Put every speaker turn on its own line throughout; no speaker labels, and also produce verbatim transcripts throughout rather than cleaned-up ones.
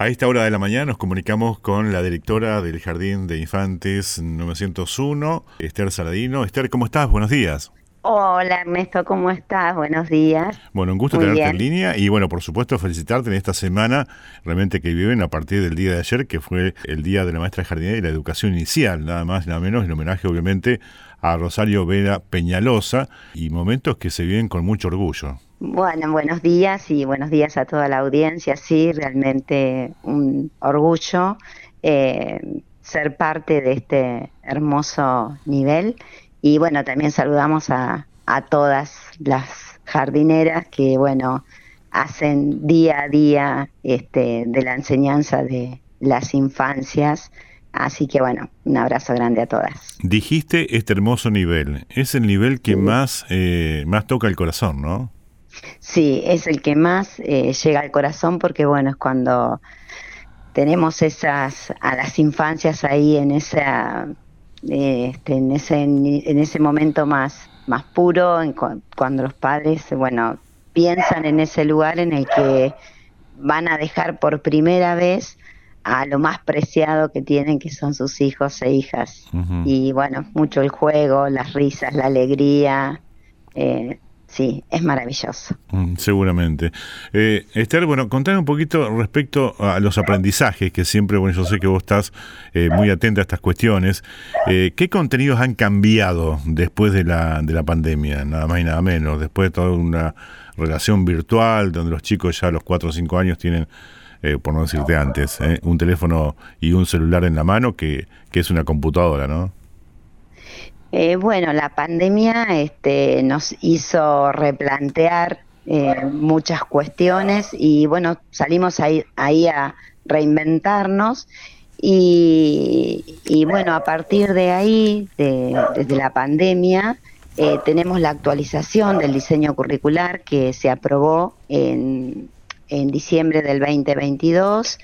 A esta hora de la mañana nos comunicamos con la directora del Jardín de Infantes novecientos uno, Esther Saladino. Esther, ¿cómo estás? Buenos días.
Hola Ernesto, ¿cómo estás? Buenos días.
Bueno, un gusto
Muy
tenerte en
bien.
línea y bueno, por supuesto felicitarte en esta semana realmente que viven a partir del día de ayer, que fue el Día de la Maestra Jardinera y la Educación Inicial, nada más, nada menos, en homenaje obviamente a Rosario Vera Peñalosa, y momentos que se viven con mucho orgullo.
Bueno, buenos días y buenos días a toda la audiencia. Sí, realmente un orgullo eh, ser parte de este hermoso nivel. Y bueno, también saludamos a, a todas las jardineras que, bueno, hacen día a día este, de la enseñanza de las infancias. Así que bueno, un abrazo grande a todas.
Dijiste este hermoso nivel, es el nivel que
Sí.
más, eh, más toca el corazón, ¿no?
Sí, es el que más eh, llega al corazón porque, bueno, es cuando tenemos esas, a las infancias ahí en esa, eh, este, en ese, ni- en ese momento más, más puro, en cu- cuando los padres, bueno, piensan en ese lugar en el que van a dejar por primera vez a lo más preciado que tienen, que son sus hijos e hijas.
Ujú.
Y bueno, mucho el juego, las risas, la alegría, eh, sí, es maravilloso.
Mm, Seguramente. Eh, Esther, bueno, contame un poquito respecto a los aprendizajes, que siempre, bueno, yo sé que vos estás eh, muy atenta a estas cuestiones. Eh, ¿qué contenidos han cambiado después de la, de la pandemia? Nada más y nada menos. Después de toda una relación virtual, donde los chicos ya a los cuatro o cinco años tienen, eh, por no decirte antes, eh, un teléfono y un celular en la mano, que, que es una computadora, ¿no?
Eh, bueno, la pandemia este, nos hizo replantear eh, muchas cuestiones y bueno, salimos ahí, ahí a reinventarnos y, y bueno, a partir de ahí, de- desde la pandemia, eh, tenemos la actualización del diseño curricular que se aprobó en, en diciembre del dos mil veintidós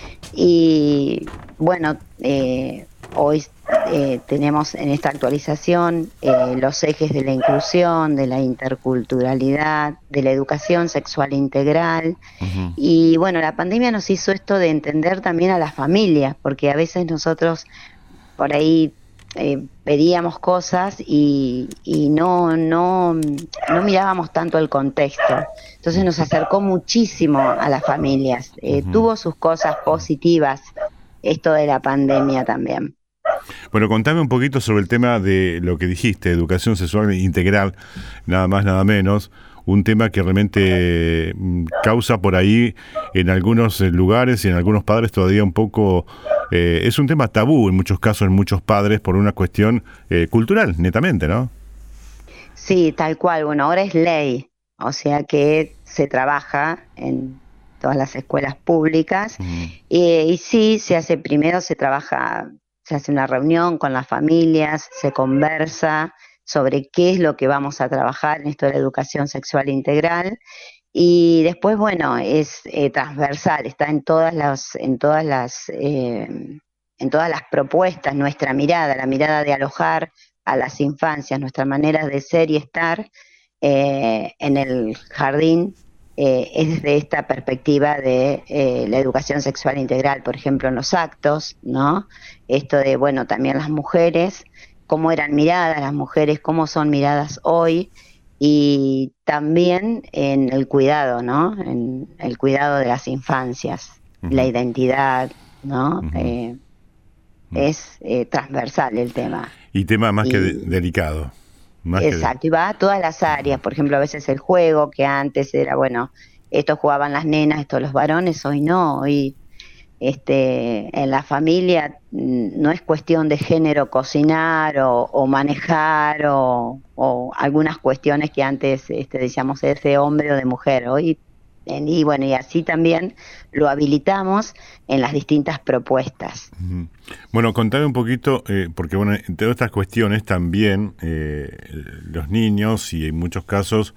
y bueno, eh, hoy eh, tenemos en esta actualización eh, los ejes de la inclusión, de la interculturalidad, de la educación sexual integral.
Ujú.
Y bueno, la pandemia nos hizo esto de entender también a las familias, porque a veces nosotros por ahí eh, pedíamos cosas y, y no, no, no mirábamos tanto el contexto. Entonces nos acercó muchísimo a las familias. Eh,
Ujú.
tuvo sus cosas positivas esto de la pandemia también.
Bueno, contame un poquito sobre el tema de lo que dijiste, educación sexual integral, nada más, nada menos, un tema que realmente mm, causa por ahí en algunos eh, lugares y en algunos padres todavía un poco, eh, es un tema tabú en muchos casos, en muchos padres, por una cuestión eh, cultural, netamente, ¿no?
Sí, tal cual. Bueno, ahora es ley, o sea que se trabaja en todas las escuelas públicas.
Ujú.
Eh, y sí, se hace primero, se trabaja, se hace una reunión con las familias, se conversa sobre qué es lo que vamos a trabajar en esto de la educación sexual integral. Y después, bueno, es eh, transversal, está en todas las, en todas las, eh, en todas las propuestas, nuestra mirada, la mirada de alojar a las infancias, nuestra manera de ser y estar eh, en el jardín eh, es desde esta perspectiva de eh, la educación sexual integral, por ejemplo, en los actos, ¿no? Esto de, bueno, también las mujeres, cómo eran miradas las mujeres, cómo son miradas hoy, y también en el cuidado, ¿no? En el cuidado de las infancias, la
Ujú.
identidad, ¿no?
Ujú.
Eh,
Ujú.
es eh, transversal el tema.
Y tema más que de-
Y
delicado, más que de-
exacto, y va a todas las áreas, por ejemplo, a veces el juego, que antes era, bueno, esto jugaban las nenas, esto los varones, hoy no, hoy este, en la familia mm, no es cuestión de género cocinar o, o manejar o, o algunas cuestiones que antes este, decíamos es de hombre o de mujer. Hoy, en- y bueno, y así también lo habilitamos en las distintas propuestas.
Ujú. Bueno, contame un poquito, eh, porque bueno, entre otras cuestiones también eh, los niños y en muchos casos,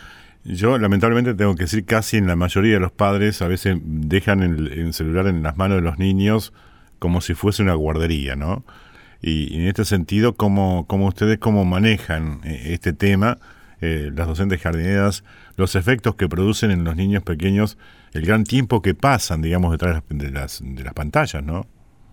yo lamentablemente tengo que decir casi en la mayoría de los padres a veces dejan el, el celular en las manos de los niños como si fuese una guardería, ¿no? Y, y en este sentido, ¿cómo, cómo ustedes cómo manejan eh, este tema, eh, las docentes jardineras, los efectos que producen en los niños pequeños el gran tiempo que pasan, digamos, detrás de las, de las pantallas, ¿no?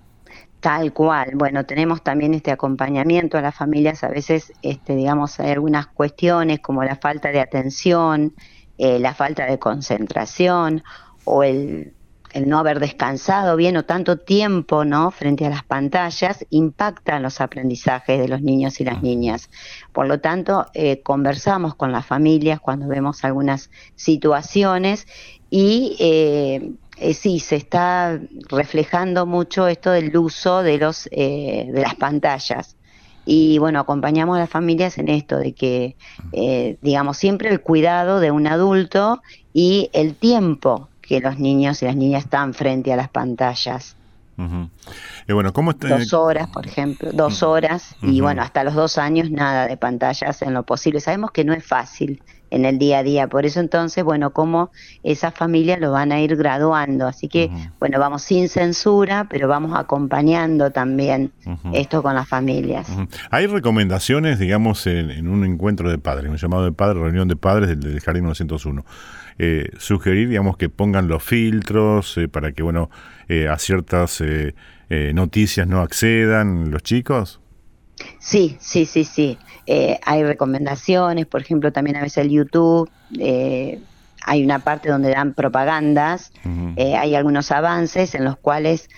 Tal cual. Bueno, tenemos también este acompañamiento a las familias. A veces, este, digamos, hay algunas cuestiones como la falta de atención, eh, la falta de concentración o el, el no haber descansado bien o tanto tiempo, ¿no?, frente a las pantallas, impactan los aprendizajes de los niños y las niñas. Por lo tanto, eh, conversamos con las familias cuando vemos algunas situaciones y eh, eh, sí, se está reflejando mucho esto del uso de los eh, de las pantallas. Y bueno, acompañamos a las familias en esto, de que, eh, digamos, siempre el cuidado de un adulto y el tiempo que los niños y las niñas están frente a las pantallas.
Uh-huh. Eh, bueno, ¿cómo está?
Dos horas, por ejemplo, dos horas,
Uh-huh.
y bueno, hasta los dos años nada de pantallas en lo posible. Sabemos que no es fácil en el día a día, por eso entonces, bueno, cómo esas familias lo van a ir graduando. Así que,
Uh-huh.
bueno, vamos sin censura, pero vamos acompañando también
Uh-huh.
esto con las familias.
Uh-huh. ¿Hay recomendaciones, digamos, en, en un encuentro de padres, un llamado de padres, reunión de padres del, del Jardín novecientos uno? Eh, sugerir, digamos, que pongan los filtros eh, para que, bueno, eh, a ciertas eh, eh, noticias no accedan los chicos.
Sí, sí, sí, sí. Eh, hay recomendaciones, por ejemplo, también a veces el YouTube, eh, hay una parte donde dan propagandas,
Uh-huh.
eh, hay algunos avances en los cuales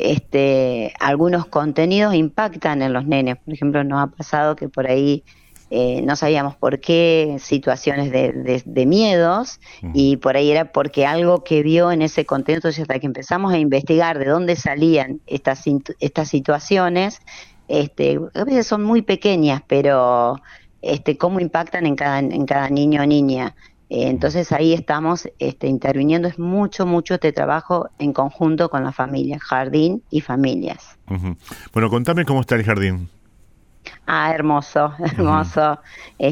este, algunos contenidos impactan en los nenes. Por ejemplo, nos ha pasado que por ahí eh, no sabíamos por qué, situaciones de, de, de miedos,
Uh-huh.
y por ahí era porque algo que vio en ese contenido. Entonces, hasta que empezamos a investigar de dónde salían estas, estas situaciones, este, a veces son muy pequeñas, pero este, cómo impactan en cada, en cada niño o niña. Eh, entonces ahí estamos este, interviniendo. Es mucho, mucho este trabajo en conjunto con la familia, jardín y familias.
Uh-huh. Bueno, contame cómo está el jardín.
Ah, hermoso, hermoso. Uh-huh.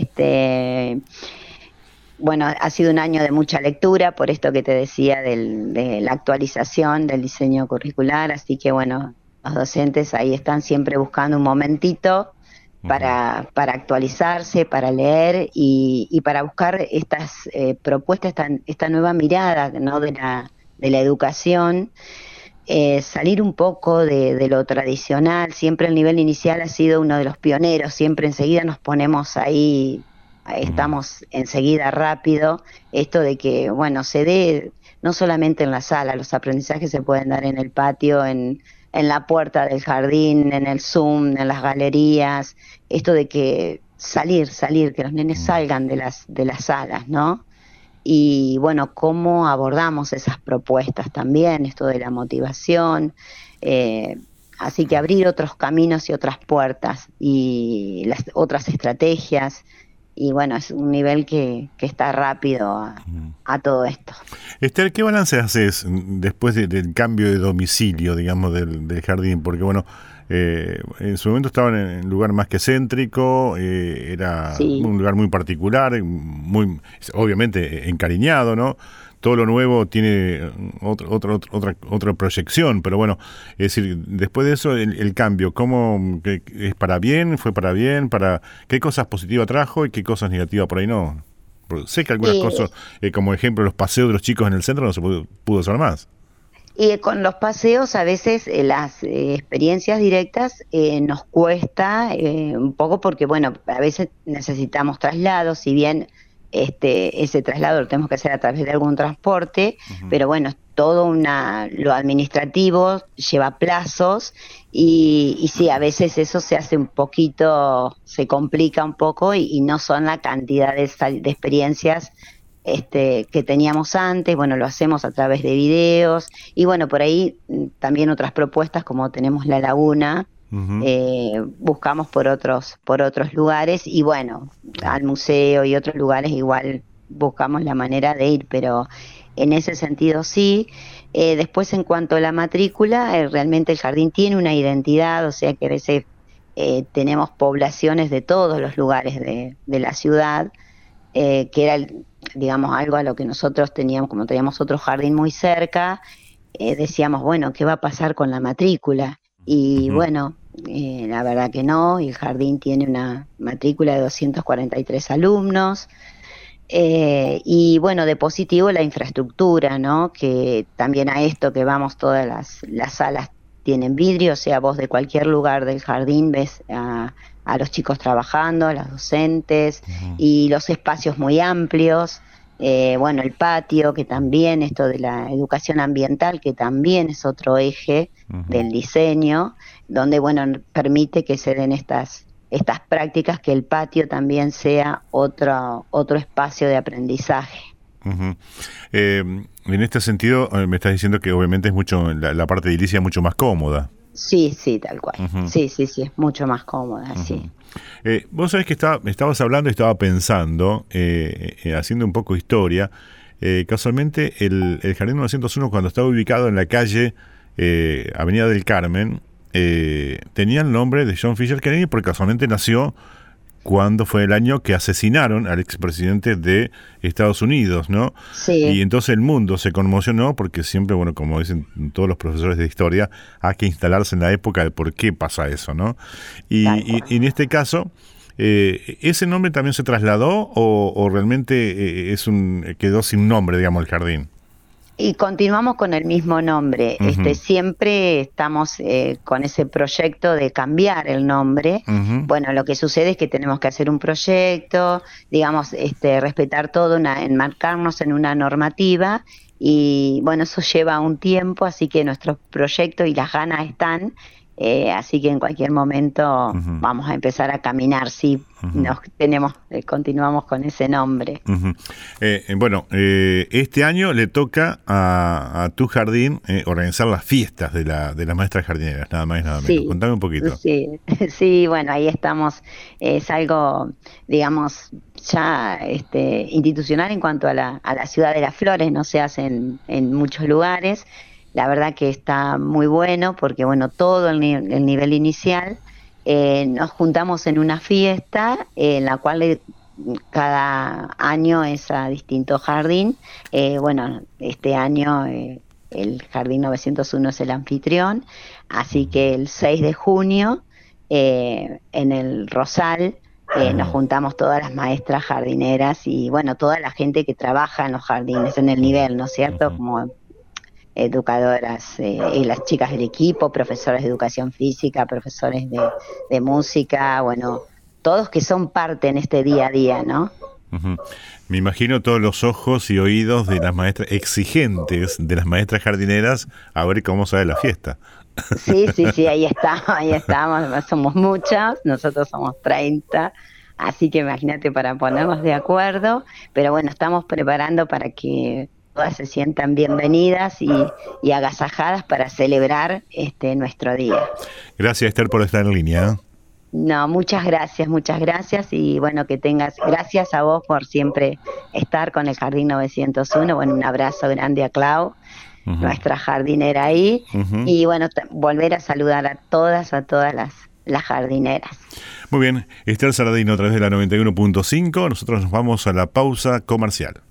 Este, bueno, ha sido un año de mucha lectura, por esto que te decía del, de la actualización del diseño curricular, así que bueno, los docentes ahí están siempre buscando un momentito para, uh-huh. para actualizarse, para leer y, y para buscar estas eh, propuestas, esta, esta nueva mirada, ¿no?, de la, de la educación. Eh, salir un poco de, de lo tradicional. Siempre el nivel inicial ha sido uno de los pioneros, siempre enseguida nos ponemos ahí, estamos enseguida rápido, esto de que, bueno, se dé no solamente en la sala, los aprendizajes se pueden dar en el patio, en, en la puerta del jardín, en el Zoom, en las galerías, esto de que salir, salir, que los nenes salgan de las, de las salas, ¿no? Y bueno, cómo abordamos esas propuestas también, esto de la motivación, eh, así que abrir otros caminos y otras puertas y las otras estrategias, y bueno, es un nivel que, que está rápido a, a todo esto.
Esther, ¿qué balance haces después de, del cambio de domicilio, digamos, del, del jardín? Porque bueno, Eh, en su momento estaban en un lugar más que céntrico, eh, era sí. un lugar muy particular, muy obviamente encariñado, ¿no? Todo lo nuevo tiene otro, otro, otro, otra otra proyección, pero bueno, es decir, después de eso el, el cambio, ¿cómo que, es para bien? ¿Fue para bien? Para ¿qué cosas positivas trajo y qué cosas negativas por ahí no? Porque sé que algunas eh, cosas, eh, como ejemplo los paseos de los chicos en el centro, no se pudo, pudo hacer más.
Y con los paseos a veces eh, las eh, experiencias directas eh, nos cuesta eh, un poco porque, bueno, a veces necesitamos traslados, si bien este ese traslado lo tenemos que hacer a través de algún transporte, uh-huh. pero bueno, todo una lo administrativo lleva plazos y, y sí, a veces eso se hace un poquito, se complica un poco y, y no son la cantidad de, de experiencias Este, que teníamos antes. Bueno, lo hacemos a través de videos y bueno, por ahí también otras propuestas como tenemos la laguna, uh-huh. eh, buscamos por otros por otros lugares y bueno, al museo y otros lugares igual buscamos la manera de ir, pero en ese sentido sí. Eh, después en cuanto a la matrícula, eh, realmente el jardín tiene una identidad, o sea que a veces eh, tenemos poblaciones de todos los lugares de, de la ciudad, eh, que era el digamos, algo a lo que nosotros teníamos, como teníamos otro jardín muy cerca, eh, decíamos, bueno, ¿qué va a pasar con la matrícula? Y uh-huh. bueno, eh, la verdad que no, y el jardín tiene una matrícula de doscientos cuarenta y tres alumnos, Eh, y bueno, de positivo la infraestructura, ¿no? Que también a esto que vamos, todas las, las salas tienen vidrio, o sea, vos de cualquier lugar del jardín ves a, a los chicos trabajando, a los docentes, uh-huh. y los espacios muy amplios. Eh, bueno, el patio, que también, esto de la educación ambiental, que también es otro eje uh-huh. del diseño, donde, bueno, permite que se den estas, estas prácticas, que el patio también sea otro, otro espacio de aprendizaje.
Uh-huh. Eh, en este sentido, me estás diciendo que obviamente es mucho, la, la parte edilicia es mucho más cómoda.
Sí, sí, tal cual.
Uh-huh.
Sí, sí, sí, es mucho más cómoda, uh-huh. sí.
Eh, vos sabés que estaba, estabas hablando y estaba pensando, eh, eh, haciendo un poco historia, eh, casualmente el, el Jardín novecientos uno, cuando estaba ubicado en la calle eh, Avenida del Carmen, eh, tenía el nombre de John Fisher Kennedy porque casualmente nació cuando fue el año que asesinaron al expresidente de Estados Unidos, ¿no?
Sí.
Y entonces el mundo se conmocionó porque siempre, bueno, como dicen todos los profesores de historia, hay que instalarse en la época de por qué pasa eso, ¿no? Y, y, y en este caso, eh, ¿ese nombre también se trasladó o, o realmente eh, es un quedó sin nombre, digamos, el jardín?
Y continuamos con el mismo nombre. Uh-huh. Este, siempre estamos eh, con ese proyecto de cambiar el nombre. Uh-huh. Bueno, lo que sucede es que tenemos que hacer un proyecto, digamos, este, respetar todo, una, enmarcarnos en una normativa, y bueno, eso lleva un tiempo, así que nuestros proyectos y las ganas están. Eh, así que en cualquier momento uh-huh. vamos a empezar a caminar, sí, uh-huh. nos tenemos, eh, continuamos con ese nombre.
Uh-huh. Eh, bueno, eh, este año le toca a, a tu jardín eh, organizar las fiestas de la de las maestras jardineras, nada más y nada menos.
Sí,
contame un poquito.
Sí, sí, bueno, ahí estamos, es algo, digamos, ya este, institucional en cuanto a la, a la Ciudad de las Flores, no se hace en, en muchos lugares. La verdad que está muy bueno porque, bueno, todo el, ni- el nivel inicial, eh, nos juntamos en una fiesta eh, en la cual eh, cada año es a distinto jardín. Eh, bueno, este año eh, el Jardín novecientos uno es el anfitrión, así que el seis de junio eh, en el Rosal eh, nos juntamos todas las maestras jardineras y, bueno, toda la gente que trabaja en los jardines, en el nivel, ¿no es cierto? Como educadoras eh, y las chicas del equipo, profesores de educación física, profesores de, de música, bueno, todos que son parte en este día a día, ¿no?
Uh-huh. Me imagino todos los ojos y oídos de las maestras, exigentes de las maestras jardineras, a ver cómo sale la fiesta.
Sí, sí, sí, ahí estamos, ahí estamos, somos muchos, nosotros somos treinta, así que imagínate, para ponernos de acuerdo, pero bueno, estamos preparando para que todas se sientan bienvenidas y, y agasajadas para celebrar este nuestro día.
Gracias, Esther, por estar en línea.
No, muchas gracias, muchas gracias, y bueno, que tengas, gracias a vos por siempre estar con el Jardín novecientos uno. Bueno, un abrazo grande a Clau, uh-huh. nuestra jardinera ahí, uh-huh. y bueno, t- volver a saludar a todas, a todas las, las jardineras.
Muy bien, Esther Saladino a través de la noventa y uno punto cinco, nosotros nos vamos a la pausa comercial.